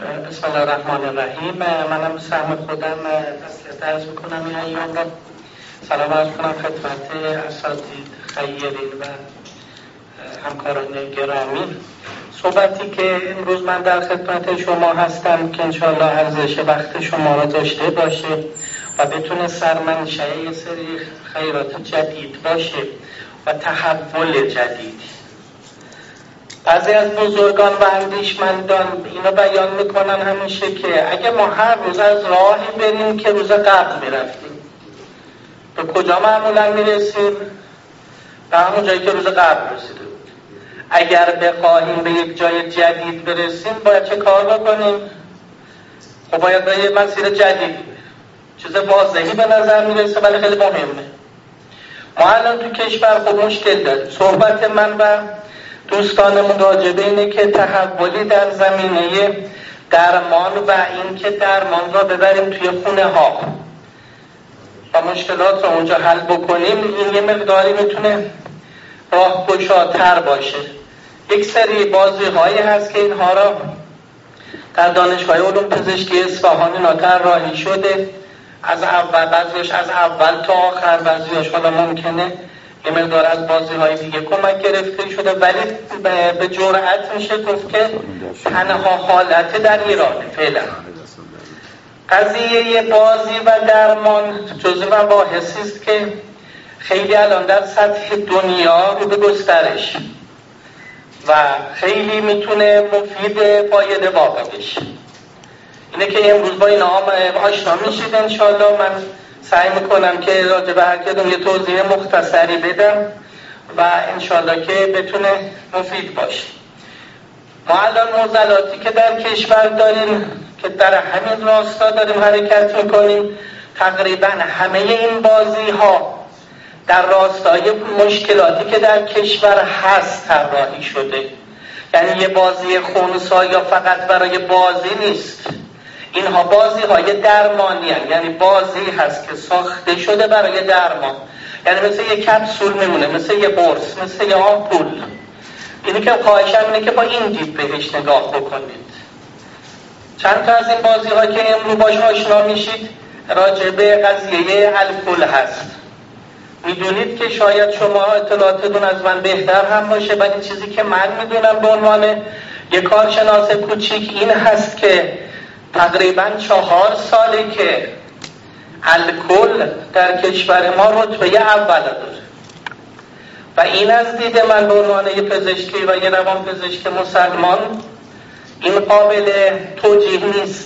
بسم الله الرحمن الرحیم. منم سهم خودم تسلیت عرض میکنم این ایام را سلام عرض کنم خدمت اساتید خیرین و همکاران گرامی. صحبتی که امروز من در خدمت شما هستم که انشاءالله ارزش وقت شما را داشته باشه و بتونه سرمنشأ یه سری خیرات جدید باشه و تحول جدیدی. بعضی از بزرگان و اندیشمندان اینو بیان میکنن همیشه که اگه ما هر روز از راهی بریم که روز قبل میرفتیم، به کجا معمولا میرسیم؟ به همون جایی که روز قبل رسیده بود. اگر بخواهیم به یک جای جدید برسیم باید چه کار بکنیم؟ خب باید به یه مسیر جدید، چیز واضحی به نظر میرسه ولی خیلی مهمه. ما الان تو کشور خب مشکل داریم. صحبت من و دوستانمون راجبه اینه که تحولی در زمینه درمان و این که درمان را ببریم توی خونه ها و مشکلات را اونجا حل بکنیم. این یه مقداری میتونه راهگشاتر باشه. یک سری بازی هایی هست که اینها را در دانشگاه علوم پزشکی اصفهان اینا طراحی شده، از اول بعضیش از اول تا آخر، بعضیش حالا ممکنه یه مقدار از بازی های دیگه کمک گرفته شده، ولی به جرأت میشه گفت که تنها حالت در ایرانه فعلا. قضیه بازی و درمان جزء مباحثی است که خیلی الان در سطح دنیا رو به گسترش و خیلی میتونه مفید فایده واقع بشه. اینه که امروز با این آشنا میشید. انشالله من سعی میکنم که راجع به هر کدوم یه توضیح مختصری بدم و انشالله که بتونه مفید باشه. ما الان معضلاتی که در کشور داریم که در همین راستا داریم حرکت میکنیم، تقریبا همه این بازی ها در راستای مشکلاتی که در کشور هست طراحی شده. یعنی یه بازی خنثی یا فقط برای بازی نیست، اینها بازی های درمانی هست. یعنی بازی هست که ساخته شده برای درمان. یعنی مثل یه کپسول میمونه، مثل یه قرص، مثل یه آمپول. اینی که خواهشم اینه که با این دید بهش نگاه بکنید. چند تا از این بازی ها که امروز باش آشنا میشید راجع به قضیه الکل هست. میدونید که شاید شما اطلاعاتتون از من بهتر هم باشه، ولی چیزی که من میدونم به عنوان یک کارشناس کوچیک این هست که تقریباً 4 ساله که الکل در کشور ما رتبه اول داره و این از دید من به عنوان یه پزشکی و یه روان پزشک مسلمان این قابل توجیه نیست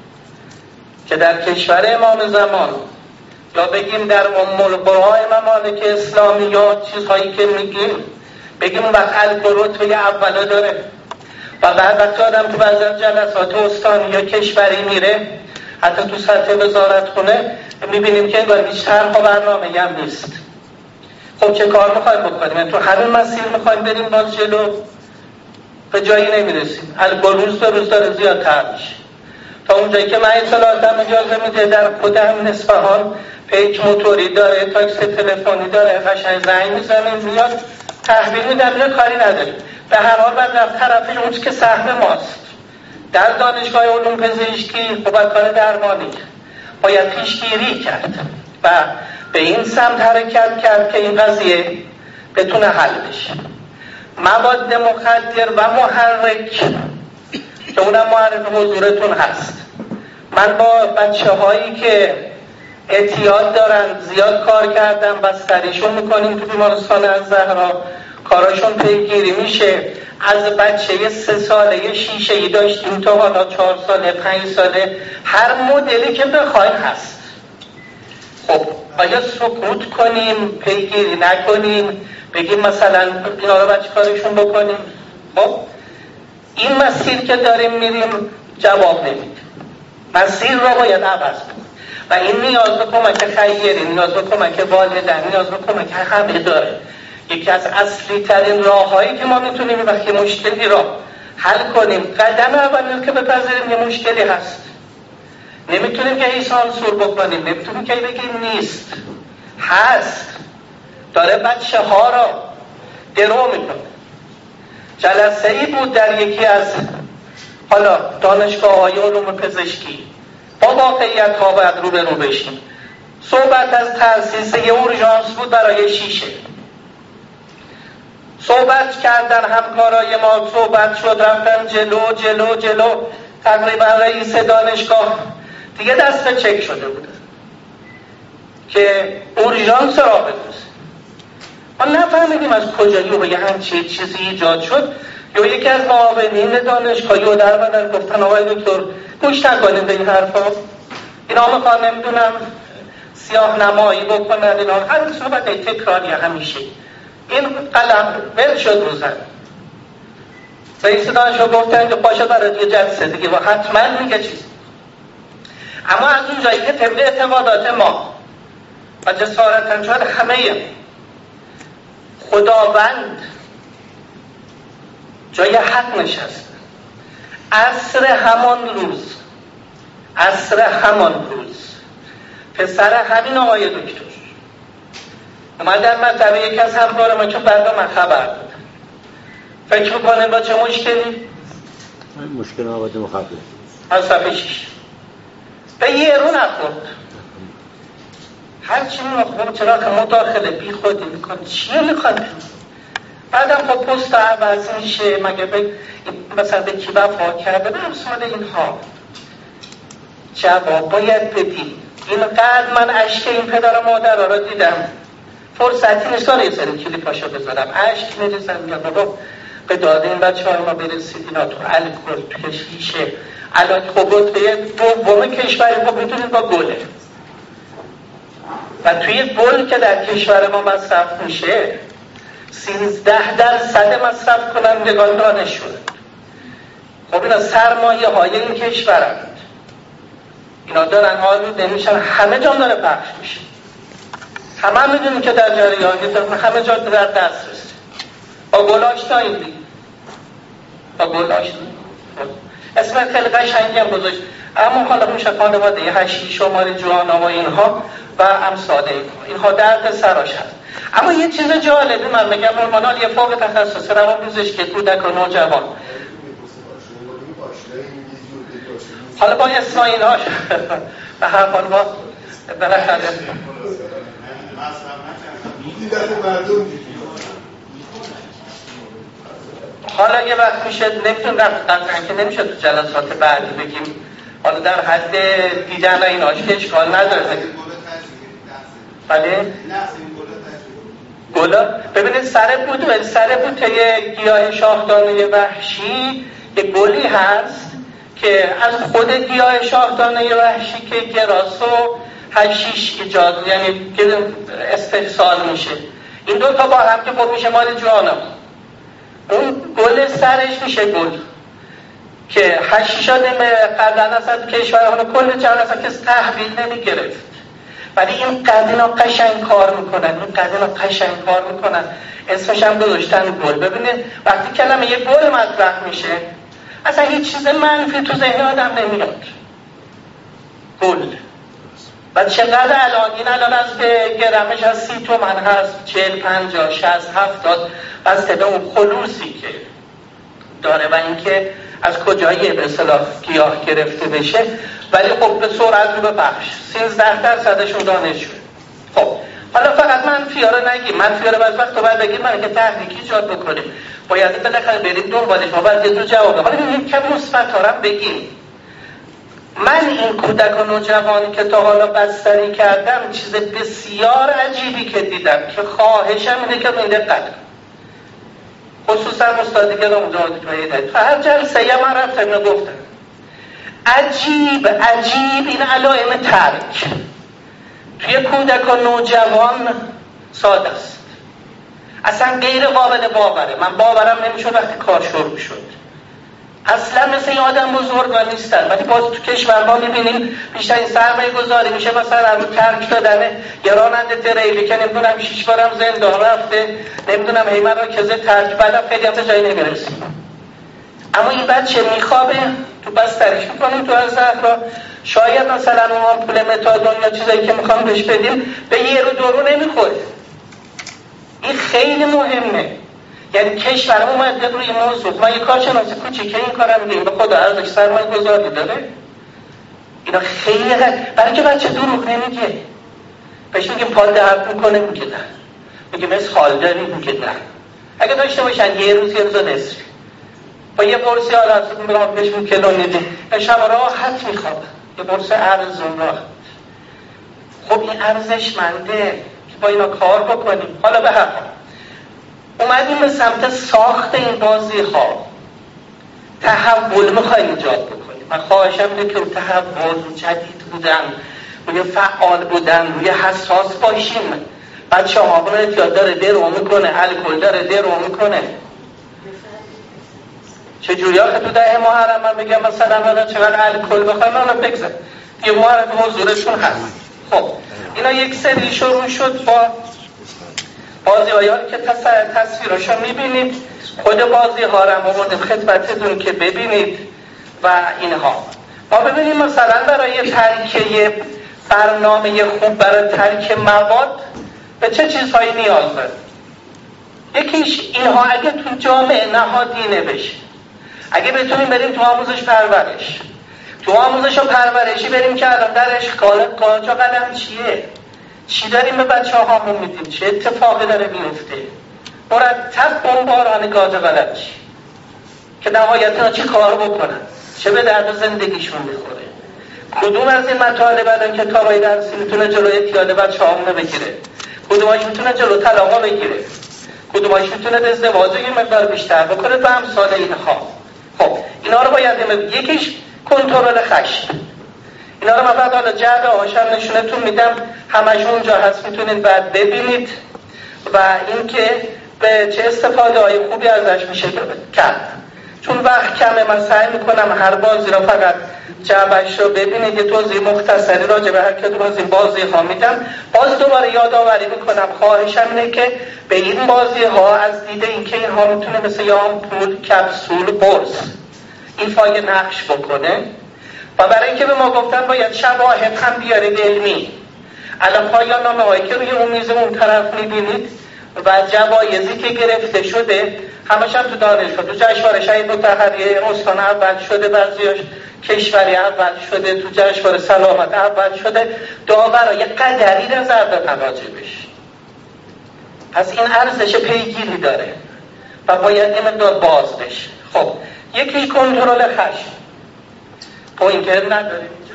که در کشور امام زمان یا بگیم در ام القرى ممالک اسلامی یا چیزهایی که میگیم بگیم اون وقت الکل رتبه اول داره و بعد وقتی آدم تو بعضی از جلسات استانی یا کشوری میره، حتی تو سطح وزارت خونه میبینیم که انگار هیچ طرح و برنامه‌ای هم نیست. خب چه کار میخوایم بکنیم؟ تو همین مسیر میخوایم بریم باز جلو؟ به جایی نمیرسیم. الکل روز به روز داره زیادتر میشه تا اونجایی که من اطلاعاتم اجازه میده در خود همین اصفهان پیچ موتوری داره، تاکسی تلفنی داره، قشنگ زنگ میزنه میاد تحویل میدن، کاری نداریم. به هر حال بعد رفت طرفش اون که سهم ماست. در دانشگاه علوم پزشکی خب کار درمانی باید پیشگیری کرد و به این سمت حرکت کرد که این قضیه بتونه حل بشه. مواد مخدر و محرک که اونم معرف حضورتون هست. من با بچه هایی که اعتیاد دارن زیاد کار کردم، بستریشون میکنیم تو بیمارستان الزهرا، کاراشون پیگیری میشه. از بچه 3 ساله شیشه‌ای داشتیم تا حالا 4 ساله 5 ساله، هر مدلی که بخوایم هست. خب آیا سکوت کنیم، پیگیری نکنیم، بگیم مثلا اینا رو بچه کارشون بکنیم؟ خب این مسیر که داریم میریم جواب نمیده. مسیر رو باید عوض کنیم و این نیاز به کمک خیری، نیاز به کمک والدین، نیاز به کمک همه داره. یکی از اصلی ترین راه هایی که ما میتونیم وقتی مشکلی را حل کنیم، قدم اولی که بپذیریم یه مشکلی هست. نمیتونیم که هی سانسور بکنیم، نمیتونیم که بگیم نیست، هست، داره بچه ها را درو میکنه. جلسه ای بود در یکی از حالا دانشگاه‌های علوم پزشکی با واقعیت‌ها باید روبرو بشیم. صحبت از تأسیس یه اورژانس بود برای شیشه. صحبت کردن همکارای ما، صحبت شد، رفتن جلو تقریبا رئیس دانشگاه دیگه دست به چک شده بود که اورژانس را بدوزه. ما نفهمیدیم از کجا یه همچین چیزی ایجاد شد. یا یکی از معاونین دانشگاهی رو در بدن گفتن آقای دکتر گوش نکنید به این حرفا، اینا میخوان نمیدونم سیاه نمایی بکنن، اینا هر صحبت تکراری همیشه. این قلم ول شد رو زد. رئیس دانشگاه گفتن که باشه برای یه جلسه دیگه و حتما میگه چیز. اما از اون جایی که طبق اعتقادات ما و جسارتاً شاید همه خداوند جای حق نشست، عصر همان روز پسر همین آقای دکتر اومد در مطبع یکی از همکار ما که بعدا من خبر دادم. فکر میکنه با چه مشکلی؟ مشکل آقای مخبر از صفحه 6 به یه رو نخورد. هرچی میخورد چرا که مداخله بی خودی میکن چیه میخواد؟ بعدم خب پست عوض میشه، مگه مثلا به کی وفا کرده به امثال اینها جواب باید بدیم. اینقدر من اشک این پدر و مادر را دیدم، فرصتی نیست یه سری کلیپاشو بذارم، اشک میریزم یا بابا به داده این بچه های ما برسید اینا تو الکل تو شیشه الان خب رتبه دوم کشوری خب میتونید با گله و توی گل که در کشور ما مصرف میشه 13% مصرف کنندگان دانشجو. خب اینا سرمایه های این کشورند، اینا دارن آلوده میشن، همه جا داره پخش میشه، همه میدونیم که در جریانی دارن، همه جا در دست رسه با گل آشنایی دیگه، با گل آشنایی. اسم خیلی قشنگی هم گذاشت، اما حالا میشه خانواده هشی شماره جوانا و اینها و امثال اینها درد سراش هست. اما یه چیز جالبی من میگم، نورمال یه فوق تخصص روانپزشکی کودک و نوجوان، حالا با اسم اینهاش به هر حال ما بالاخره حالا یه وقت میشه نمیتون قطعا که نمیشه تو جلسات بعدی بگیم، حالا در حد دیدن ایناش که اشکال نداره. بله؟ گلا ببینید سر بوته گیاه شاخدانه وحشی یه گلی هست که از خود گیاه شاخدانه وحشی که گراس و حشیش ایجاد یعنی استحصال میشه، این دو تا با هم که خود میشه مال جوانا. اون گل سرش میشه گل که حشیشا قبلا اصلا کشورها کل جهان اصلا کسی تحویل نمیگرفت، ولی این قدینا قشنگ کار میکنن، اسمش هم گذاشتن گل. ببینید وقتی کلمه یه گل مطرح میشه اصلا هیچ چیز منفی تو ذهن آدم نمیاد. گل و چقدر الان از به گرمش از 30 تومن هست، 40 50 60 70 از طبع اون خلوصی که داره و اینکه از کجایی به اصطلاح گیاه گرفته بشه، ولی خب به سرعت رو بپخش 13% دانشجو. خب حالا فقط منفی‌ها رو نگیم، منفی‌ها رو بعض وقت تو باید بگیم برای که تحریک ایجاد بکنیم، باید بالاخره بریم دنبالش، ما باید یه دو جوابه. حالا ببینیم که مثبت‌ها رو بگیم. من این کودک و نوجوانی که تا حالا بستری کردم چیز بسیار عجیبی که دیدم که خواهشم اینه که من دقت خصوصا استادی که اونجا دید هر جلسه یه من رفتم گفتم عجیب این علائم ترک توی کودک و نوجوان ساده است، اصلا غیر قابل باوره. من باورم نمیشد وقتی کار شروع شد. اصلا مثل این آدم بزرگان نیستن، ولی باز تو کشور ما میبینیم بیشتر این سرمایه گذاری میشه مثلا رو ترک دادن یه راننده تریلی که نمیدونم 6 بارم زندان رفته، نمیدونم هی مراکز ترک بعدم خیلی هم جایی نمیرسیم. اما این بچه میخوابه تو بسترش میکنیم تو از زهرا، شاید مثلا اون آمپول متادون یا چیزایی که میخوام بهش بدیم به یه رو دو رو نمیخوره. این خیلی مهمه. یعنی کشور اومده روی موضوع. ما یه کارشناس کوچیک این کارم میگیم به خدا ارزش سرمایه گذاری داره. اینا خیلی برای که بچه دروغ نمیگه. بهش میگیم پال درد میکنه میگه نه، میگیم اسهال داری میگه نه. اگه داشته باشن یه روز نصف با یه قرصی حالت میگم بهش کلون نیده شب راحت میخواب، یه قرص ارزون راحت. خب این ارزشمنده که با اینا کار بکنیم. حالا به هر حال اومدیم به سمت ساخت این بازی ها، تحول میخوایم ایجاد بکنیم. من خواهشم اینه که تحول جدید بودن، روی فعال بودن، روی حساس باشیم. بچه ها اون اعتیاد داره درو میکنه، الکل داره درو میکنه. چجوری آخه تو 10 محرم من بگم مثلا حالا چقدر الکل بخوایم حالا بگذار یه محرم موضوعشون هست. خب اینا یک سری شروع شد با بازی هایی که تصویرشو میبینید. خود بازی ها رو آوردیم خدمتتون که ببینید و اینها. ما ببینیم مثلا برای ترکیه برنامه خوب برای ترک مواد به چه چیزهایی نیاز داره. یکیش اینها اگه تو جامعه نهادینه بشه، اگه بتونیم بریم تو آموزش پرورش، تو آموزش و پرورشی بریم که الان درش کاجا قدم چیه، چی داریم به بچه هامون میدیم، چه اتفاقی داره میفته، مرتب بمباران گاز غلط چی که نهایتاً چی کار بکنن، چه به درد زندگیشون میخوره. کدوم از این مطالب الان کتابای درسی میتونه جلوی اعتیاد بچه هامون بگیره، کدومش میتونه جلو طلاق بگیره، کدومش میتونه ازدواج یه مقدار بیشتر بکنه و امثال اینها. خب اینا رو باید یکیش کنترل خشم. اینا رو من بعد حالا جعبه هاشم نشونتون میدم، همش اونجا هست میتونید بعد ببینید و اینکه به چه استفاده های خوبی ازش میشه کرد. چون وقت کمه من سعی میکنم هر بازی رو فقط جعبهش رو ببینید، یه توضیح مختصری راجع به هر کدوم از این بازی ها میدم. باز دوباره یادآوری میکنم، خواهشم اینه که به این بازی ها از دید اینکه اینها میتونه مثل یا آمپول، کپسول، قرص ایفای نقش بکنه و برای اینکه به ما گفتن باید شواهد هم بیارید علمی. الان پایان نامه هایی که روی اون میز اون طرف میبینید و جوایزی که گرفته شده همش هم تو دانشگاه، تو جشنواره شهید مطهری استان اول شده، بعضیاش کشوری اول شده، تو جشنواره سلامت اول شده. داورا یه قدری نظر دادن راجبش. پس این ارزش پیگیری داره و باید یه مقدار باز بشه. خب یکی کنترل خشم. پوینتر نداریم اینجا؟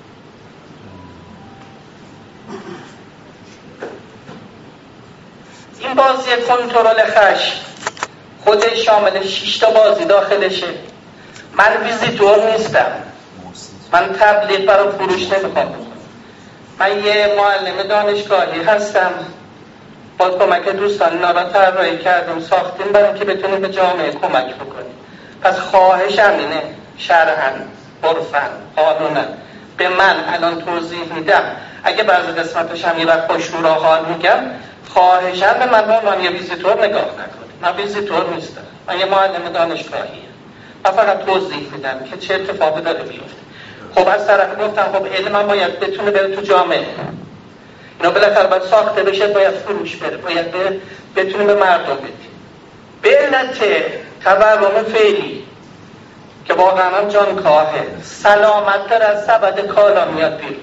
این بازی کنترل خشم خودش شامل 6 تا بازی داخلشه. من ویزیتور نیستم، من تبلیغ برای فروش نمیخوام بکنم. من یه معلم دانشگاهی هستم، با کمک دوستان اینا را طراحی کردیم ساختیم برای اینکه بتونیم به جامعه کمک بکنیم. پس خواهشم اینه شرعاً، عرفاً، قانوناً به من الان توضیح میدم. اگه بعضی قسمتش هم یه وقت با شورا حال میگم، خواهشم به من با من یه ویزیتور نگاه نکنید. من ویزیتور نیستم، من یه معلم دانشگاهیه. من فقط توضیح میدم که چه اتفاقی داره میفته. خب از طرف گفتم خب علم باید بتونه بره تو جامعه، اینا بالاخره باید ساخته بشه، باید فروش بره، باید بتونیم به مردم بدیم. به علت تورم فعلی که واقعا هم جانکاهه، سلامت در از سبد کالا میاد بیرون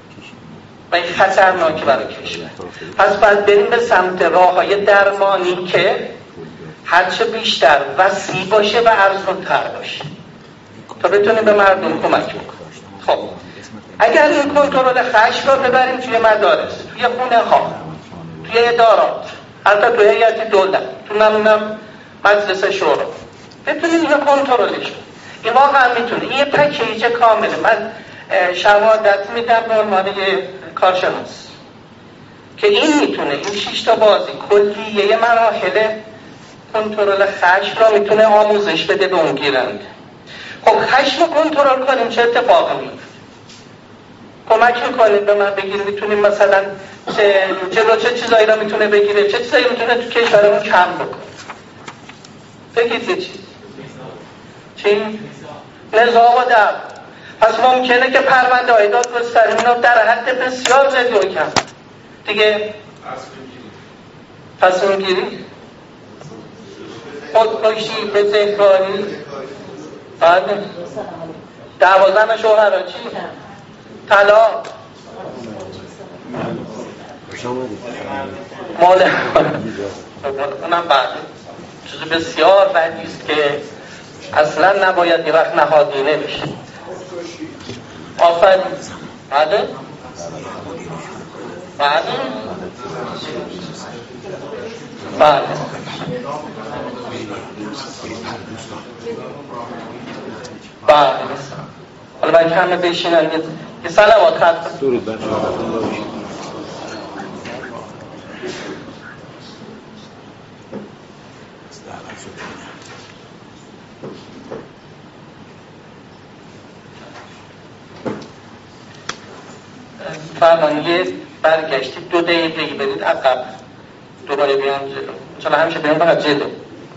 و این خطرناکه برای کشور. پس باید بریم به سمت راه‌های درمانی که هرچه بیشتر وسیع باشه و ارزان‌تر باشه تا بتونیم به مردم کمک بکنیم. خب اگر این کنترل خشم رو ببریم توی مدارس، توی خونه ها، توی ادارات، حتی توی هیئت دولت، تو نمیدونم مجلس شورا، بتونیم اینو کنترلش. این واقعا میتونه، این یه پکیج کامله. من شهادت میدم به عنوان یه کارشناس که این میتونه، این 6 تا بازی کلیه مراحل کنترل خشم رو میتونه آموزش بده به اون گیرنده. خب خشم رو کنترل کنیم چه اتفاقی میفته؟ کمک میکنید به من بگید میتونیم مثلا جلو چه چیزایی رو میتونه بگیره، چه چیزایی میتونه تو کشورمون کم بکنه. بگید یه چیز. چی؟ نزاع و دعوا. پس ممکنه که پرونده های دادگستری اینا در حد بسیار زیادی و کم دیگه تصمیم گیری خودکشی، بزهکاری، بله. دعوا زن شوهر چی؟ طلاق، مال اونم بعد چیز بسیار بدی است که اصلا نباید یه وقت نهادینه بشه. آفرین. بله بله بله. بله حالا باید همه بشینن یه صلوات خط درود بر شما. فرمان یه برگشتید 2 دقیقه برید عقب دوباره بیان جلو، چون همیشه بیان فقط جلو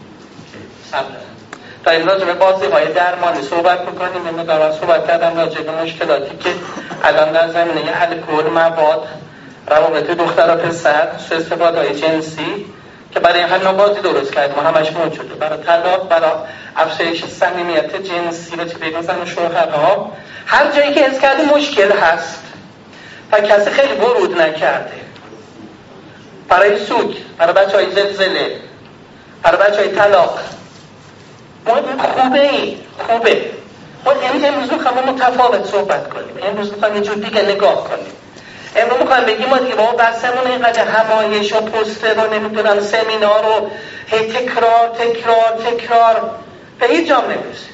تا این راجع به بازی‌های درمانی صحبت می‌کنیم. من دارم صحبت کردم راجع به مشکلاتی که الان در زمینه الکل، مواد، روابط دختر و پسر، سوء استفاده‌های جنسی که برای همین بازی درست کردیم و همش موجوده، برای طلاق، برای افزایش صمیمیت جنسی و بین زن و شوهرها. هر جایی که حس کردیم مشکل هست و کسی خیلی ورود نکرده، برای سوگ، برای بچه‌های زلزله، برای بچه‌های طلاق، خوبه. ما امروز میخوایم متفاوت صحبت کنیم، امروز میخوایم یه جور دیگه نگاه کنیم. امروز میخوایم بگیم ما دیگه با بحثمون اینقدر همایش و پوستر و نمیدونم سمینار و هی تکرار به هیچ جام نمیرسیم.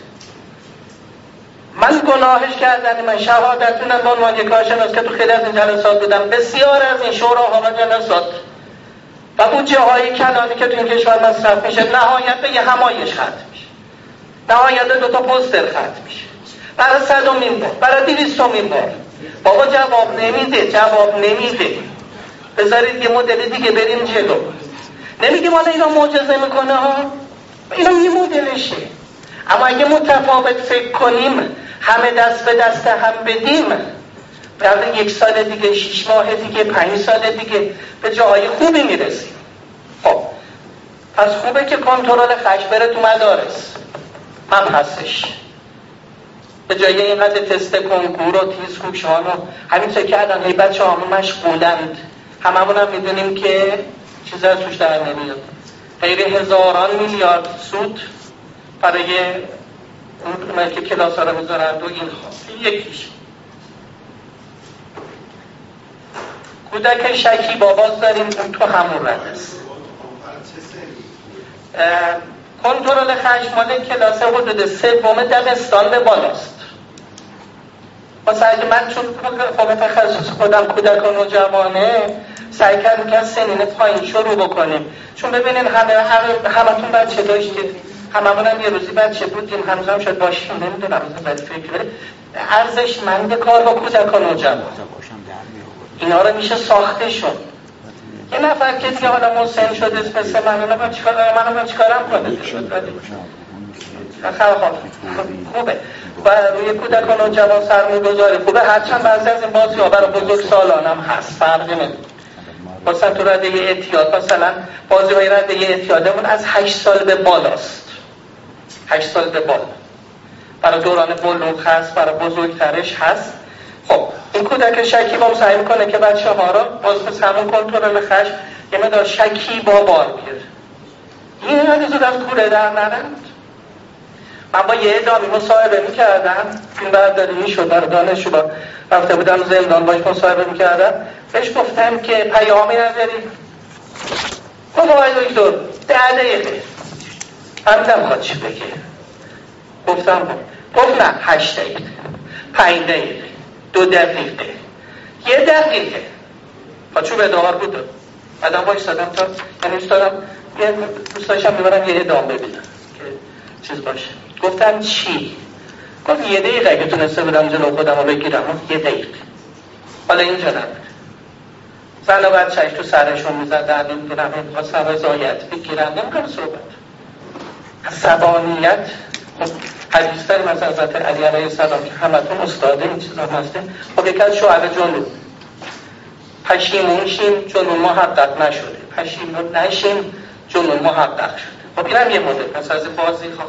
من گناهش کردن، من شهادتونم به عنوان یک کارشناس که تو خیلی از این جلسات بودم، بسیار از این شوراها و جلسات و بودجه های کلانی که تو این کشور مصرف میشه نهایت به یه همایش ختم میشه، نهایت 2 تا پوستر ختم میشه، برای 100مین بار، برای 200مین بار. بابا جواب نمیده. بذارید یه مدل دیگه بریم جلو. نمیگیم حالا اینا معجزه میکنه ها، اینا یه مدلشه، اما اگه متفاوت فکر کنیم، همه دست به دست هم بدیم، بعد 1 سال دیگه، 6 ماه دیگه، 5 سال دیگه به جاهای خوبی میرسیم. خب پس خوبه که کنترل خشم بره تو مدارس هم هستش، به جای اینقدر تست کنکور و تیزهوشان و همینطور که الان هی بچه همون مشغولند، هممون هم میدونیم که چیز از توش در نمیاد. غیر هزاران میلیارد سود برای اون که کلاس ها رو میذارند و اینها. یکیش کودک شکی باز داریم، اون تو همون رد است. کنترل خشم مال کلاس حدود 3 دبستان به بالاست. واسه اگه من چون خب تخصص خودم کودکان و جوانه، سعی کردیم که از سنین پایین شروع بکنیم، چون ببینین همتون بچه داشتید، هممون هم یه روزی بچه بودیم، هنوز هم شاید باشیم، نمیدونم باید فکره ارزشمند کار با کودکان و جوان. اینا رو میشه ساخته شد. یه نفر که دیگه حالا مسن شده مثل من، منو چیکارم کنه؟ خوبه و روی کودکان و جوان سرمایه‌گذاری خوبه، هرچند بعضی از این بازی‌ها برای بزرگسالان هم هست، فرقی نمیکنه. مثلا تو رده اعتیاد، مثلا بازی‌های رده اعتیادمون از 8 سال به بالاست. 8 سال به بالا. برای دوران بلوغ هست، برای بزرگترش هست. خب این کودک شکیبا سعی میکنه که بچه‌ها رو باز به همون کنترل خشم یه مقدار شکیبا بار بیاره. این هنوز زود از کوره در نرند. من با یه ادامی مصاحبه میکردم، این برداری میشد در دانشجو با رفته بودم زندان باش مصاحبه میکردم، بهش گفتم که پیامی نداری؟ گفت آقای دکتر 10 دقیقه. همدم خواهد چی بگه؟ گفت نه 8 دقیقه، 5 دقیقه، 2 دقیقه، 1 دقیقه. با چوب دار بود بعدم باش سادم تا یعنی دوست داشتم میبرم یه ادام ببینم که چیز باشه. گفتم چی؟ گفت 1 دقیقه اگه تونسته بودم جلو خودم رو بگیرم. 1 دقیقه. حالا اینجا نبود، زن و بچه‌اش تو سرشون میزدن، نمیدونم میخواستن رضایت بگیرن، نمیدونم صحبت عصبانیت. خب حدیث داریم از حضرت علی علیه السلام که همتون استاده این چیزا هسته. خب یک از شعب جنون پشیمون شیم جنون محقق نشده، پشیمون نشیم جنون محقق شده. خب اینم یه مدل پس از بازی ها.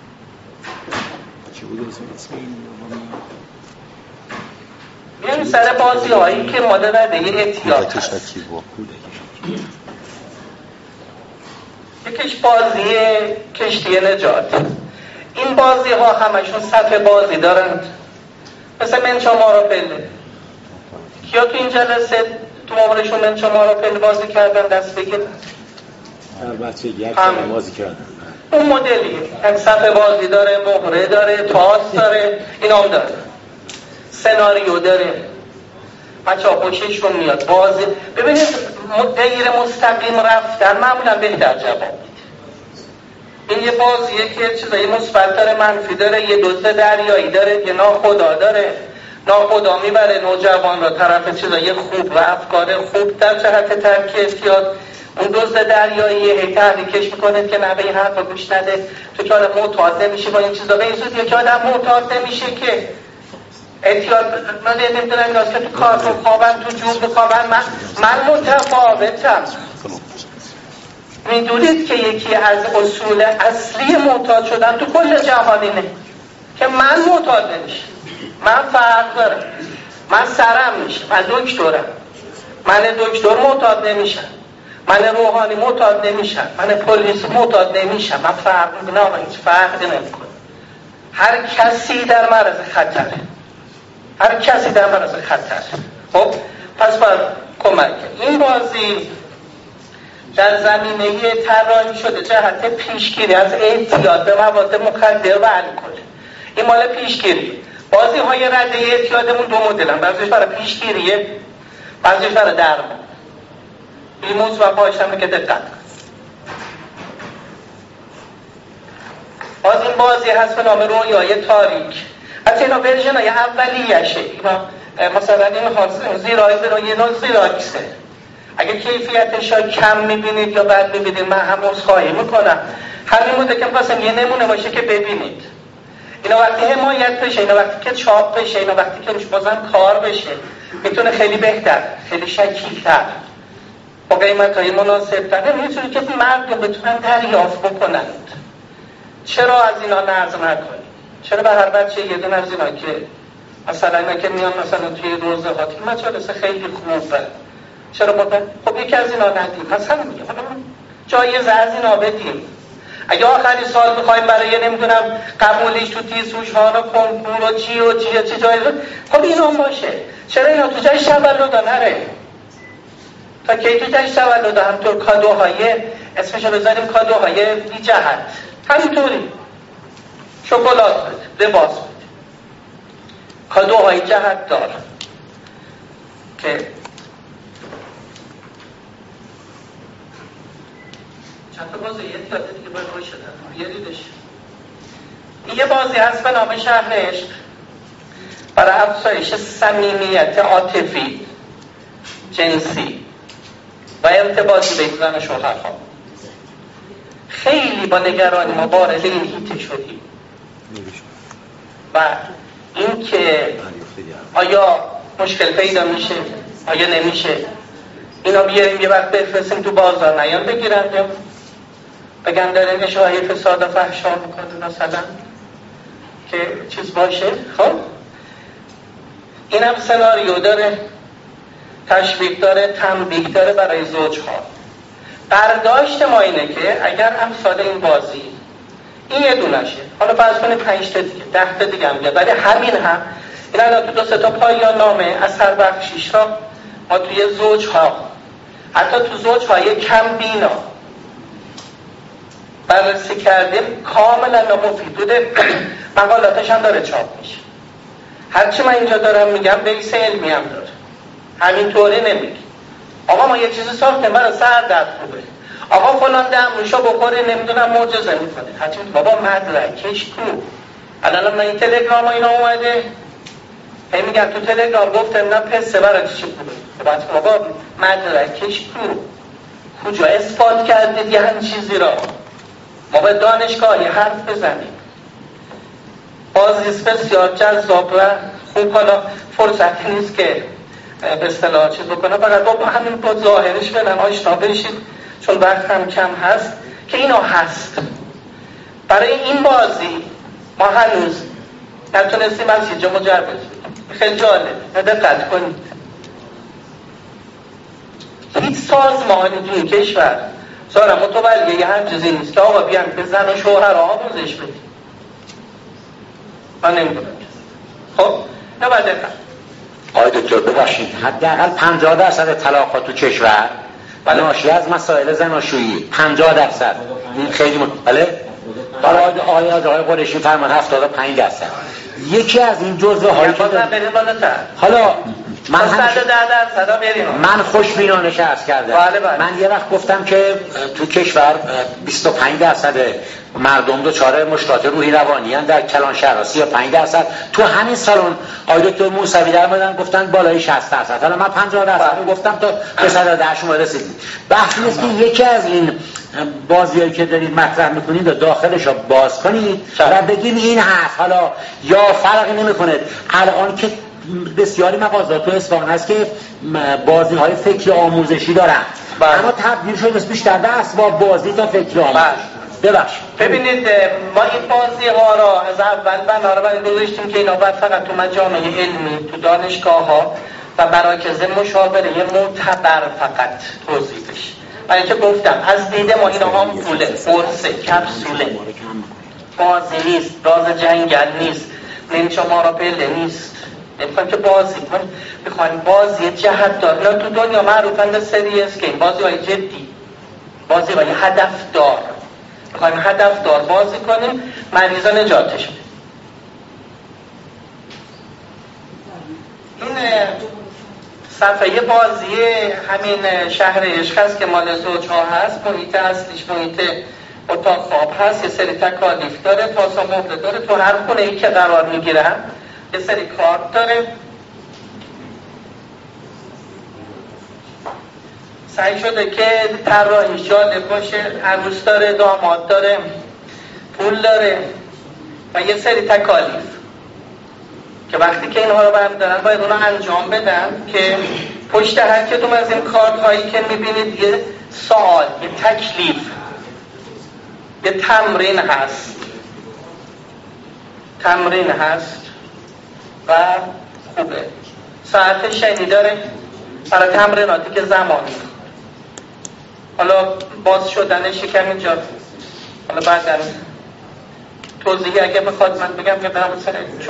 چی بود اسم این؟ میریم سر بازی هایی که ماده رده یه احتیاط هست. یکیش بازی کشتی نجات. این بازی ها همشون صفحه بازی دارند مثل منچامارا پله. کیا تو این جلسه تو مقابلشون منچامارا پله بازی کردن دست بگیرن؟ البته یک سال بازی کردن. اون مدلیه، یک صفحه بازی داره، مهره داره، تاس داره، اینام داره، سناریو داره، بچه ها خوششون میاد بازی. ببینید غیر مستقیم رفتن معمولا بهتر جواب میده. این یه بازیه که چیزایی مثبت داره، منفی داره، یه دوست دریایی داره، یه ناخدا داره. ناخدا میبره نوجوان را طرف چیزایی خوب و افکار خوب در جهت ترک احتیاط. اون دوست دریایی هی تحریکش میکنه که نه به این حرف گوش نده، تو که آدم معتاد نمیشه با این چیزا. به این صورت یکی آدم معتاد نمیشه که احتیاط من نمیدونم این که تو کار بخوابن، تو جوب بخوابن. من متفاوتم. میدونید که یکی از اصول اصلی معتاد شدن تو کل جهان اینه که من معتاد نمیشه. من فرق دارم، من سرم میشه، من دکترم، من دکتر معتاد نمیشم، من روحانی معتاد نمیشم، من پلیس معتاد نمیشم. من فرق نمیکنم، هیچ فرقی نمیکنه. هر کسی در معرض خطره، هر کسی در معرض خطر. خب پس باید کمک. این بازی در زمینه طراحی شده جهت پیشگیری از اعتیاد به مواد مخدر و الکل. این مال پیشگیری. بازی های رده اعتیادمون دو مدلن، بعضیش برای پیشگیریه، بعضیش برای درمان. این موضوع پایشم که دقت کن. باز این بازی هست به نام رویای تاریک. از اینا ورژن های اولیشه. اینا مثلا این زیرای نوع زیراکسه. اگه کیفیتش ها کم میبینید یا بد میبینید من هم عذرخواهی میکنم. همین بوده که مثلا یه نمونه باشه که ببینید. اینا وقتی حمایت بشه، اینا وقتی که چاپ بشه، اینا وقتی که روش بازم کار بشه میتونه خیلی بهتر، خیلی شکیل‌تر با قیمت‌های مناسب‌تر میتونه که مردم بتونن دریافت بکنند. چرا از اینا نظر نکنید؟ چرا به هر بچه یه دونه از اینا که مثلا اینا که میان مثلا توی روزهات این مجالس خیلی خوبه، چرا بودن؟ خب یکی از اینا ندیم. مثلا میگه جایزه از اینا بدیم. اگه آخری سال بخوایم برای نمیدونم قبولیش تو تیزهوشان و کنکور و چی جایزه، خب اینا هم باشه. چرا اینا تو جای تولد نره؟ تا کی تو جای تولد همطور کادوهای اسمشو بذاریم کادوهای بی جهت، همینطوری شکلات بده، لباس بده، کادوهای جهت دار که چند تا بازی یه یاده دیگه باید روی شدن یه دیدش. یه بازی هست به نام شهر عشق برای افزایش صمیمیت عاطفی جنسی و ارتباطی بین زن و شوهرها. خیلی با نگرانی ما وارد این هیته شدیم و این که آیا مشکل پیدا میشه آیا نمیشه، اینا بیاریم یه وقت بفرستیم تو بازار نیان بگیرن بگن داره نشاهی فساد و فحشا میکنه مثلا که چیز باشه. خب این هم سناریو داره، تشویق داره، تنبیه داره برای زوجها. برداشت ما اینه که اگر امثال این بازی این یه دونشه، حالا فرض کنید 5 تا دیگه 10 تا دیگه هم بیاد، ولی همین هم این الان تو 2 تا پایان نامه اثر بخشیش را ما توی زوجها، حتی تو زوجهای کم بینا بررسی کردیم، کاملا نامفید بوده. مقالاتش هم داره چاپ میشه. هرچی من اینجا دارم میگم بیس علمی هم داره، همینطوری نمیگی آقا ما یه چیزی ساختیم برای سر درد خوبه، آقا فلان دمنوشا بخوری نمیدونم معجزه میکنه. حتی بابا مدرکش کو؟ الان من این تلگرام اینا اومده هی میگن تو تلگرام گفتم نه پسه برای چی خوبه. بابا مدرکش کو؟ کجا اثبات کردید یه هم چیزی را؟ ما به دانشگاهی حرف بزنیم. بازیست بسیار جذاب و خوب. حالا فرصتی نیست که به اصطلاح چیز بکنم، فقط با همین با ظاهرش بدن آشنا بشید چون وقت هم کم هست. که اینا هست. برای این بازی ما هنوز نتونستیم از اینجا مجرد خیلی جالب دقت کنید، هیچ سازمانی تو این کشور سارا متولی یه همچیزی نیست که آقا بیان به زن و شوهر آموزش بدیم. من نمیدونم. خب نباید دقت. آقای دکتر ببخشید حداقل 50% طلاقات تو کشور ناشی از مسائل زناشویی 50%. این خیلی بله. حالا آقای قریشی فرمان 75%. یکی از این جزوه هایی که حالا من خوشبینانه عرض کردم. من یه وقت گفتم که تو کشور 25% مردم دچار مشکلات روحی روانی ان، در کلان شهرها 35%. تو همین سالن آقای دکتر موسوی در اومدن گفتن بالای 60%. حالا من 50% گفتم تا به 110 شما رسیدیم. بحث نیست که یکی از این بازیایی که دارید مطرح میکنید و داخلش رو باز کنید و بگیم این هست. حالا یا فرقی نمیکنه الان که بسیاری مغازات تو اصفهان هست که بازی های فکری آموزشی دارن، اما تبدیل شده بیشتر به اسباب بازی تا فکری آموزشی. ببخشید ببینید ما این بازی ها را از اول بنابراین گذاشتیم که اینا باید فقط تو مجامع علمی، تو دانشگاه ها و مراکز مشاوره معتبر فقط توضیح بشه. من که گفتم از دید ما اینا هم پوله، قرصه، کپسوله، بازی نیست، راز جنگل نیست، نینجا مارابله نیست. میخوایم که بازی کنیم، میخوایم بازی جهت دار. اینا تو دنیا معروفند سریس گیم، بازی های جدی، بازی های هدف دار. میخوایم هدف دار بازی کنیم، مریضا نجاتش بدیم. این صفحه بازی همین شهر عشق هست که مال زوجها هست. محیط اصلیش محیط اتاق خواب هست، یه سری تکالیف داره، پاسا مهره داره. تو هر خونه ای که قرار میگیرن یه سری کارت داره. سعی شده که طراحیش جالب باشه. عروس داره، داماد داره، پول داره و یه سری تکالیف که وقتی که اینها رو بردارن باید اونا انجام بدن که پشت هر کدوم از این کارت هایی که میبینید یه سوال، یه تکلیف، یه تمرین هست و خوبه. ساعت شنی داره برای تمریناتی که زمان میخواد. حالا باز شدنش کم اینجا، حالا بعدن توضیحی اگه بخواد من بگم که برم سر چون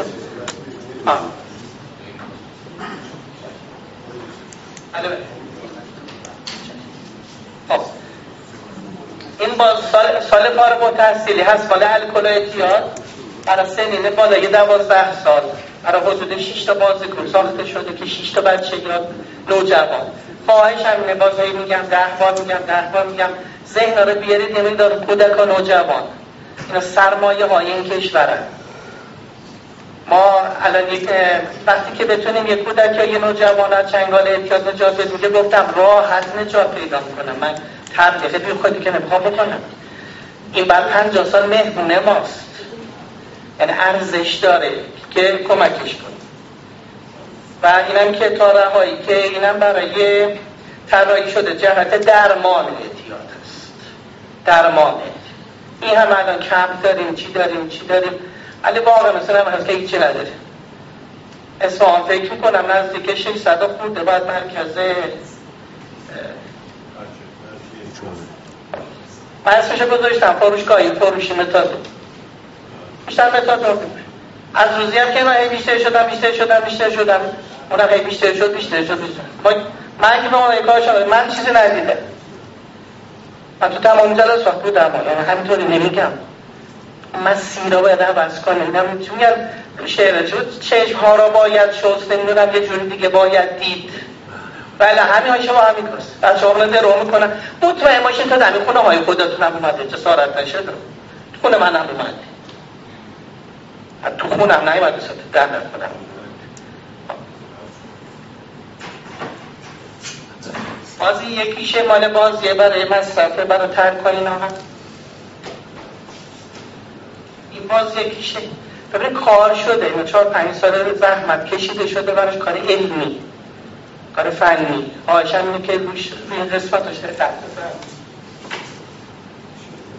خب این باز سال فارغ التحصیلی هست، مال الکل و اعتیاد برای سنین بالای 12 سال. برای حدود 6 تا بازیکن ساخته شده که 6 تا بچه یا نوجوان. خواهش همینه، بازایی میگم 10 بار میگم ذهن رو بیارید. نمیداره کودک و نوجوان اینا سرمایه های این کشورن. ما الان وقتی که بتونیم یک کودک یا یه نوجوان از چنگال اعتیاد نجات بدیم، گفتم راحت نجات پیدا میکنم. من تبلیغ بی خودی که نمیخوام بکنم. این بعد 50 سال مهمونه ماست، یعنی ارزش داره که کمکش کنیم. و اینم که تا رهایی که اینم برای طراحی شده جهت درمان اعتیاد است. درمان این هم الان کمپ داریم، چی داریم ولی واقعا مثلا هم هست که هیچی نداره. اصفهان فکر میکنم نزدیک 600 خورده باید مرکز من اسمشو گذاشتم فروشگاهی فروشی متادون. بیشتر متادون از روزی هم که من هی بیشتر شدم اونم هی بیشتر شد. من که به اون کار شده من چیزی ندیدم. من تو تمام جلسات بودم، یعنی همینطوری نمیگم. مسیر رو باید عوض کنیم. میگم شعره چشم ها را باید شست، نمیدونم یه جوری دیگه باید دید. بله همین های شما همین کست بچه ها رو درو میکنن. مطمئن باشین تا دمی خونه های خودتون هم اومده، جسارت نشد. تو خونه من هم اومده، تو خونه هم نیومده ساته در نکنم. بازی یکیشه مال بازیه برای مصرفه، برای ترک ها اینا هم. این باز یکیشه ببین کار شده، اینو 4-5 سال زحمت کشیده شده براش، کار علمی، کار فنی. آشان اینه که روش این قسمت رو شده تحت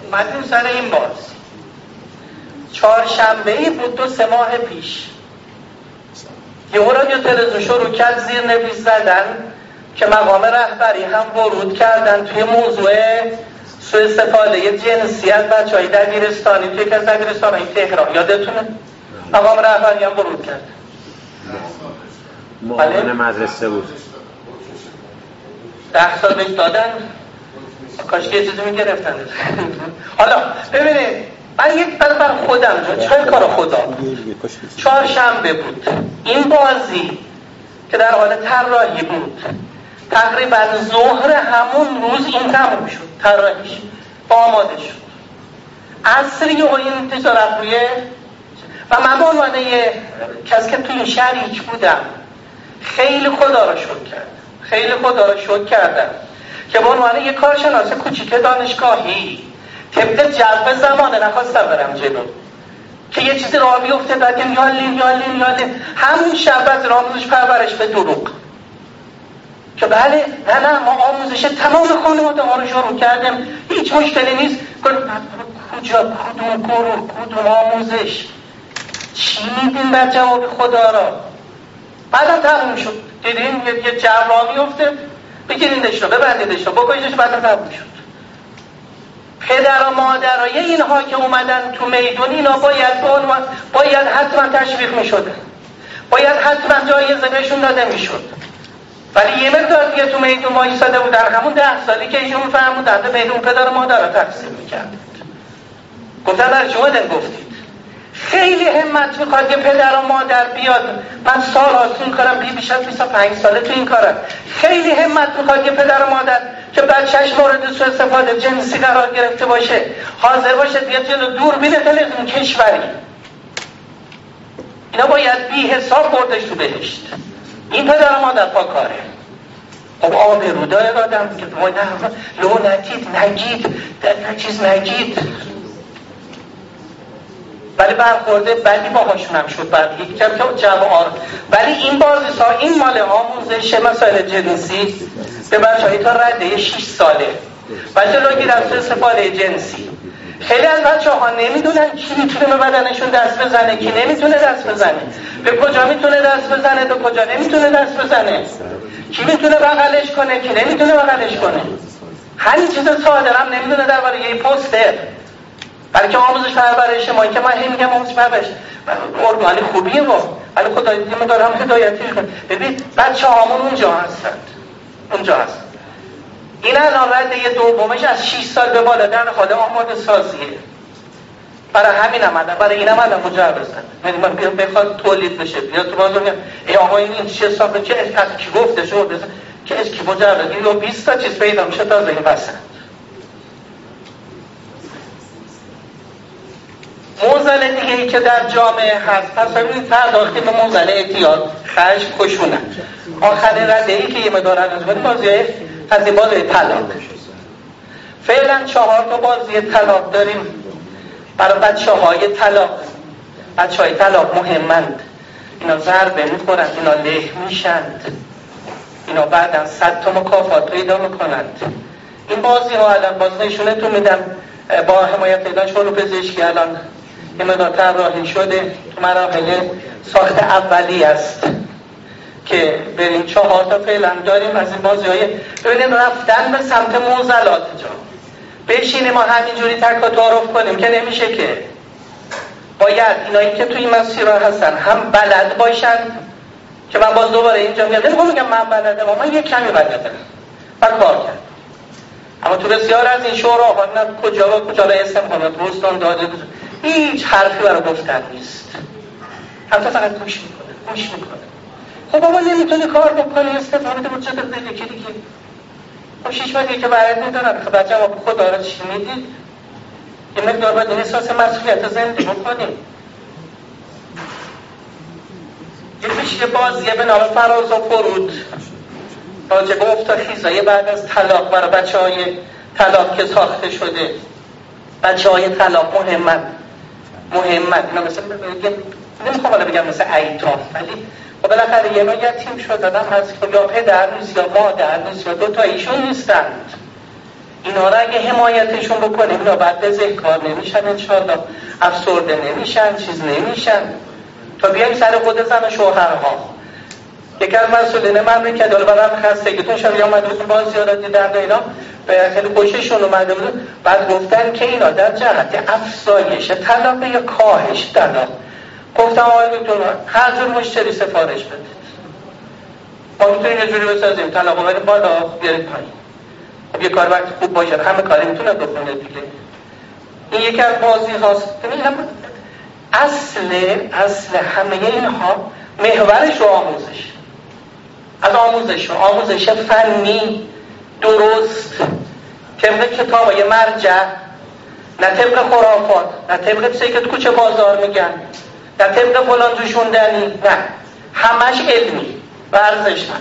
اومدیم سر این باز. چهارشنبه‌ای بود 2-3 ماه پیش یه رادیو تلویزیون شروع کرد زیر نویس زدن که مقام رهبری هم ورود کردن توی موضوع سوء استفاده جنسی از بچه‌های دبیرستانی توی از دبیرستان‌های تهران. یادتونه؟ مقام رهبری هم ورود کرد. معاون مدرسه بود. 10 سال بهش دادن، کاش که یه چیزی میگرفتن. حالا ببینید من یک بر خودم چه کار خدا. چهارشنبه بود این بازی که در حال طراحی بود، تقریبا ظهر همون روز این تموم شد، طراحیش آماده شد. عصری و این تجارت روی و من به عنوان کسی که توی این شریک بودم خیلی خدا را شکر کردم که به عنوان یک کارشناس کوچیک دانشگاهی طبق جو زمانه نخواستم برم جلو که یه چیزی راه بیفته بعد یالین همون شب از آموزش پرورش به دروغ که بله نه ما آموزش تمام خانواده ها رو شروع کردیم، هیچ مشکلی نیست. کجا کدوم گروه کدوم آموزش چی میدین بر جواب خدا را؟ بعدم تموم شد دیدین یه جو راه میفته بگیریندش رو ببندیدش رو بکنیدش بعدم تموم شد. پدر و مادرای اینها که اومدن تو میدون اینا باید حتما تشویق میشدن، باید حتما جایزه بهشون داده میشد، ولی یه مقدار دیگه تو میدون وایساده بود. در همون 10 سالی که ایشون فرمودن به میدون پدر و مادر رو تقسیم میکردید. گفتن برای شما دن گفتید خیلی همت میخواد که پدر و مادر بیاد. من سال هاست این کارم، بیش از 25 ساله تو این کارم. خیلی همت میخواد که پدر و مادر که بچهش مورد سوء استفاده جنسی قرار گرفته باشه حاضر باشه بیاد جلو دوربین تلویزیون کشوری. اینا باید بی حساب بردش تو بهشت. این پدر و مادر پا کاره. خب آبرودای آدم که لو نگید ولی برخورده بدی باهاشون هم شد بعد یک کم که جوار. ولی این بازی این مال آموزش مسائل جنسی به بچه‌های تا رده 6 ساله و جلوگیری از استفاده جنسی. خیلی از بچه‌ها نمیدونن کی میتونه به بدنشون دست بزنه، کی نمیتونه دست بزنه، به کجا میتونه دست بزنه، به کجا نمیتونه دست بزنه، کی میتونه بغلش کنه، کی نمیتونه بغلش کنه. همین چیز ساده هم نمیدونه درباره یه پوستر. بلکه آموزش پرورش ما که من میگم آموزش پرورش ارگان خوبیه ولی خدا دیگه دارم هدایتش کنه. ببین بچه‌هامون اونجا هستند. این الان رده دومش از 6 سال به بالا در حال آماده سازیه. برای همین برای این عمل مجوزن. یعنی من بخواد تولید بشه بیاد تو بازار میگم ای آقا این چه حساب که از کی گفته شد که از کی مجوز اینو 20 تا چیز پیدا میشه تا این واسه موزل دیگه ای که در جامعه هست. پس ببینید پرداختی به موزل اعتیاد، خشم، خشونت. آخرین رده ای که یه مدار از بازی طلاق. فعلا 4 تا بازی طلاق داریم برای بچه‌های طلاق مهمند. اینا ضربه میخورند، اینا له میشند، اینا بعدا 100 تا مکافات پیدا میکنند. این بازی ها الان باز نشونتون میدم با حمایت دانشگاه پزشکی الان یه مقدار طراحی شده، تو مراحل ساخت اولی است که بریم 4 تا فعلا داریم از این بازی‌های. ببینید رفتن به سمت معضلات جا بشینیم ما همینجوری تک و تعارف کنیم که نمیشه که. باید اینایی که توی مسیرها هستن هم بلد باشن که من باز دوباره اینجا میگم من بلدم من یک کمی بلدم و کار کرد. اما تو بسیار از این شوراها نه کجا و کجا را اسم کنه دوستان داده هیچ حرفی برای گفتن نیست. همتا فقط گوش میکنه. خب بابا نمیتونی کار بکنی استفاده بود چطور دیگه که خب 6 ماهی که برات میدونم خب بچه ما خدا را چی میدید یه مقدار باید این احساس مسئولیت زندگی بکنیم. یه بازیه به نام فراز و فرود راجع به افتخیزای بعد از طلاق برای بچه‌های طلاق که ساخته شده. بچه‌های طلاق مهمن اینا مثل نمیخوام حالا بگم مثل ایتام ولی خب بالاخره یه نوع یتیم شد آدم هست که یا پدر نیست یا مادر نیست یا 2 تا ایشون نیستند. اینا را اگه حمایتشون بکنیم اینا بعد بزهکار نمیشن، انشالله افسرده نمیشن، چیز نمیشن. تا بیایم سر خود زن و شوهرها. یکی از مسئولین مملکت داره برام خستگیتون شب اومده بود باز زیارت دیدن و اینا خیلی خوششون اومده بود. بعد گفتن که اینا در جهت افزایش طلاق یا کاهش طلاق. گفتم آقای دکتر هر جور مشتری سفارش بدید، ما میتونیم یه جوری بسازیم طلاق بریم بالا بیارید پایین. خب یه کار وقتی خوب باشه همه کاری میتونه بکنه دیگه. این یکی از بازی هاست. اصل همه اینها محورش و آموزش فنی درست طبق کتابای مرجع، نه طبق خرافات، نه طبق چیزی که تو کوچه بازار میگن، نه طبق فلان جوشوندنی، نه همش علمی و ارزشمند.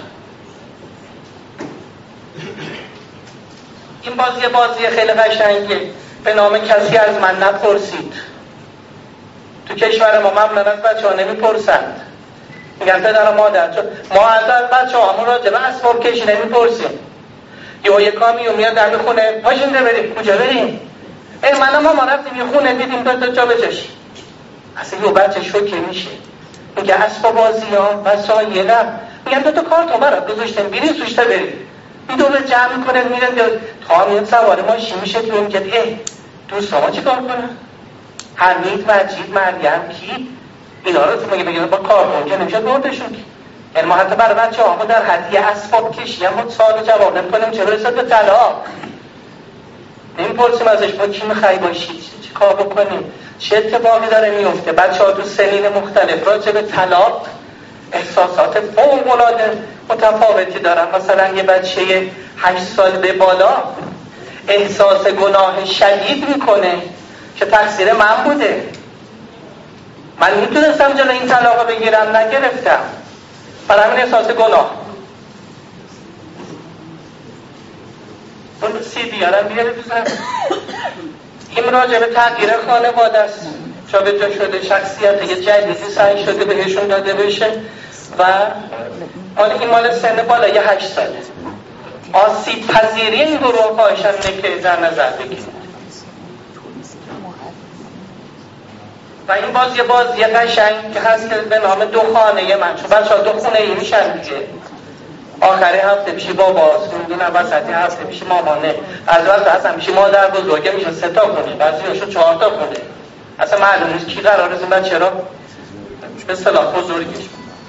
این بازی خیلی قشنگه به نام کسی از من نپرسید. تو کشور ما معمولا از بچه ها نمیپرسند، میگن پدر و مادر، ما از بچه ها همون راجع به اسباب کشی نمیپرسیم. یه کامیون میاد در خونه پاشنده بریم، کجا بریم؟ من ما رفتیم یه خونه دیدیم دو جا بجاشیم. اصلا یه بچه شوکه میشه، میگه اسباب بازی ها وسایل میگن دو تا کارتون برات گذاشتیم بریم سوشته بریم. این دوباره جمع میکنه میرن تا میاد سوار ماشین میشه تو میگه دوستان ما چی کار کنن؟ حمید، مجید، مریم، کی؟ اینا رو تو بگه با کارتون که نمیشه بردشون کی؟ یعنی ما حتی برای بچه ها در حدی اسباب کشی هم سوال جواب نمیکنیم چه برسد به طلاق. نمیپرسیم ازش با کی میخوای باشی، چی کار بکنیم، چه اتفاقی داره میفته. بچه ها تو سنین مختلف راجع به طلاق احساسات فوق‌العاده متفاوتی دارن. مثلا یه بچه 8 سال به بالا احساس گناه شدید میکنه که تقصیر من بوده، من میتونستم جلو این طلاق بگیرم نگرفتم، برای همین احساس گناه. اون CD هم بیاره بزن. این راجع به تغییر خانواده است، جا به جا شده شخصیت یه جدیدی سعی شده بهشون داده بشه و مال سن بالا یه 8 ساله. آسیب پذیری این گروه خواهشن که در نظر بگیرید. و این بازی قشنگ که هست که به نام دو خانه من، چون بچه ها 2 خونه ای میشن دیگه. آخری هفته پیشی باباست، میدونم وسطی هفته پیشی مامانه، از وقت اصلا میشی مادر بزرگه میشه 3 تا خونه، بعضی هاشو 4 تا خونه. اصلا معلوم نیست کی قراره این بچه را به اصطلاح بزرگش.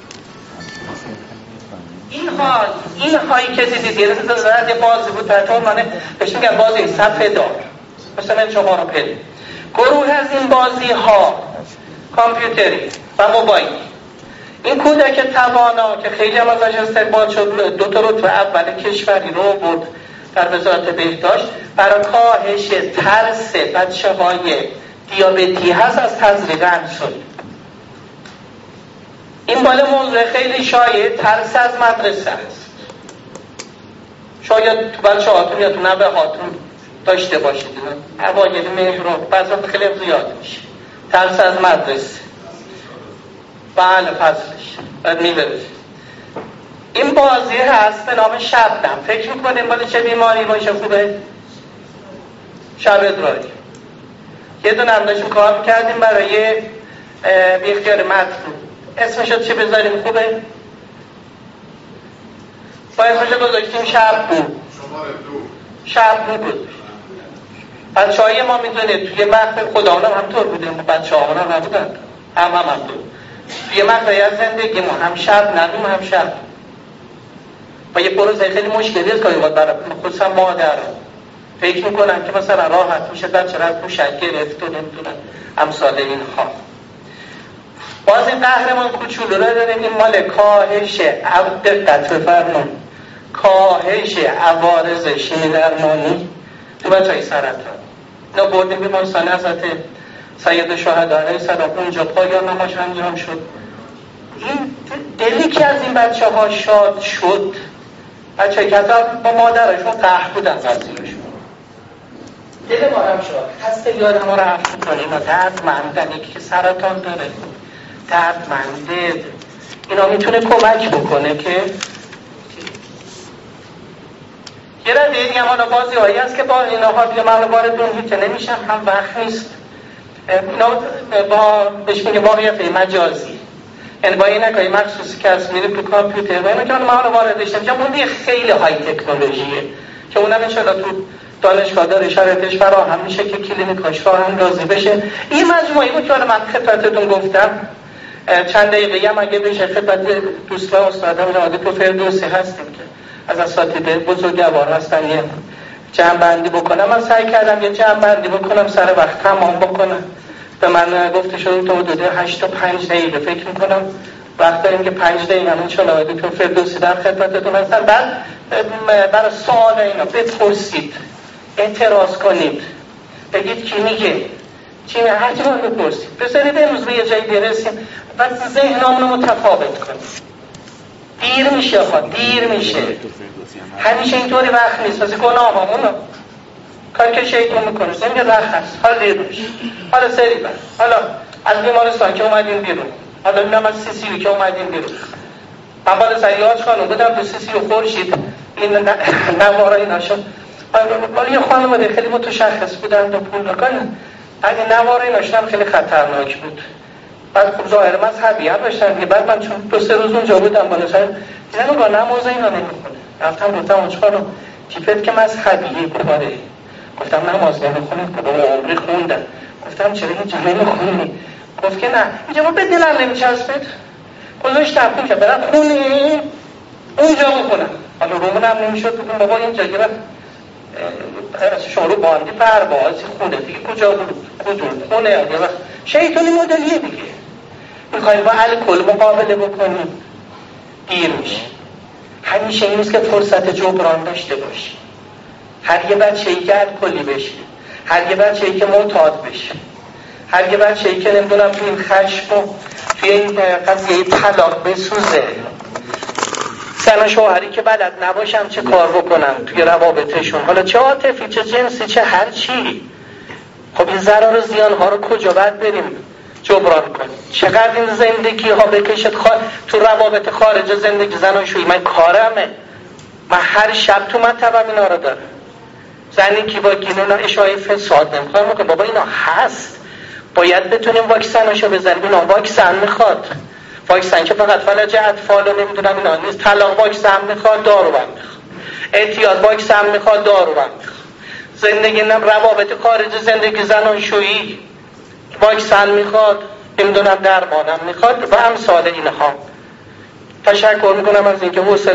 این هایی که دیدید یه بازی بود در عنوان بهش میگن بازی صفحه دار، مثلا 4 پله. گروه از این بازی ها کامپیوتری و موبایلی، این کودک توانا که خیلی هم ازش استقبال شد 2 تا رتبه اول کشوری رو برد در وزارت بهداشت برای کاهش ترس بچه های دیابتی هست از تزریق انسولین. این بالا موضوع خیلی شایع ترس از مدرسه است. شاید تو بچه هاتون یا تو نوه هاتون داشته باشید. اوایل مهراب بعضا خیلی زیاد میشه ترس از مدرسه. بله فصلش باید میبرید. این بازی هست به نام شبنم. فکر میکنیم باید چه بیماری باشه خوبه؟ شب ادراری. یه دونه هم داشتیم کار میکردیم برای بیختیار متن. اسمشو چی بذاریم خوبه؟ با اسمشو گذاشتیم شب بود. شب بود. بچه های ما میدونه توی مقطع خداوندم همطور بوده، بچه ها هم نبودن همطور. توی مقطعی از زندگی ما هم شب ندوم هم شب و یه پروسه خیلی مشکلی است که باید برای خصوصا مادر فکر میکنن که مثلا راحت میشه بچه را از پوشک گرفت و نمیدونن امثال اینها. باز این قهرمان کوچولو رو داریم، این مال کاهش دقت بفرمون کاهش عوارض شیمی درمانی تو بچه های سرطان. اینا بردیم بیمارستان حضرت سید شهدا علیه السلام، اونجا پایان نماش انجام شد. این دلی که از این بچه ها شاد شد، بچه های که با مادرشون قهر بودن قضیهشون، دل ما هم شد. هسته یاد ما رو حرف میکنیم و دردمندن، یکی که سرطان داره دردمنده، اینا میتونه کمک بکنه که یه رده دیگه هم بازی هایی هست که با اینها دیگه من وارد اون هیچ نمیشم، هم وقت نیست. اینا با بهش میگه واقعیت مجازی، یعنی با این نکایی مخصوصی که از میره تو کامپیوتر و اینا که من واردش نمیشم. اون دیگه خیلی های تکنولوژیه که اونم انشالله تو دانشگاه داره شرایطش فراهم میشه که کلینیکاش راه‌اندازی بشه. این مجموعه بود که من خدمتتون گفتم. چند دقیقه هم اگه بشه خدمت دوستان استادان جناب دکتر فردوسی هستیم که از اساتید بزرگوار هستن یه جمع‌بندی بکنم. من سعی کردم یه جمع‌بندی بکنم، سر وقت تمام بکنم. به من گفته شد تا حدود 8 تا 5 دقیقه فکر می‌کنم وقت داریم که 5 دقیقه ان شاءالله دکتر فردوسی در خدمتتون هستن. بعد برای سوال اینا بپرسید، اعتراض کنید، بگید کی میگه چی میگه، هر چی رو بپرسید. بذارید امروز به یه جایی برسیم و ذهنمون رو متفاوت کنیم. دیر میشه دیر میشه، همیشه اینطوری وقت نیست. واسه گناهامون کاری که شیطان میکنه زمین رخص، حالا دیر میشه، حالا سری بر، حالا از بیمارستان که اومدیم بیرون، حالا اینم از CCU که اومدیم بیرون. من بالا سریعات خانم بودم تو CCU خورشید این نوارایی نشد. ولی یه خانم بوده خیلی متشخص بودن تا پول نکنن، اگه نوارایی نشدن خیلی خطرناک بود. بعد خب ظاهر مذهبی هم داشتن دیگه. بعد من چون 2-3 روز اونجا بودم بالا سر دیدم با نماز اینا نمیخونه. رفتم گفتم اون چیکارو تیپت که مذهبیه بخوره. گفتم نماز نمیخونه، با عمری خوندم. گفتم چرا اینجا نمیخونی؟ گفت که نه اینجا ما به دلم نمیچسبید. گذاشتم که برم خونه اونجا بخونم. حالا رومونم نمیشد بگم بابا اینجا که شروع باندی پروازی خونه دیگه کجا بود؟ کدوم خونه؟ یه وقت شیطانی مدلیه دیگه. میخوایم با الکل مقابله بکنیم، دیر میشه. همیشه این نیست که فرصت جبران داشته باشی. هر یه بچه‌ای که الکلی بشه، هر یه بچه‌ای که معتاد بشه، هر یه بچه‌ای که نمیدونم تو این خشم و توی این قضیه طلاق بسوزه، زن و شوهری که بلد نباشم چه کار بکنم توی روابطشون، حالا چه عاطفی چه جنسی چه هر چی. خب این ضرر و زیان ها رو کجا باید بریم جبران کنیم؟ چقدر این زندگی ها بکشد تو روابط خارج زندگی زناشویی. من کارمه، من هر شب تو مطبم اینا رو دارم. زنی که با گینونا اشاعه فساد نمیخواد میکنه، بابا اینا هست، باید بتونیم واکسناشو بزنیم. اینا واکسن میخواد، واکسن که فقط فلج اطفال رو نمیدونم اینا نیست. طلاق واکسن میخواد، داروبند میخواد. اعتیاد واکسن میخواد، داروبند میخواد. زندگی روابط خارج زندگی زناشویی واکسن میخواد، نمیدونم درمانم میخواد و امثال اینها. تشکر میکنم از اینکه حوصله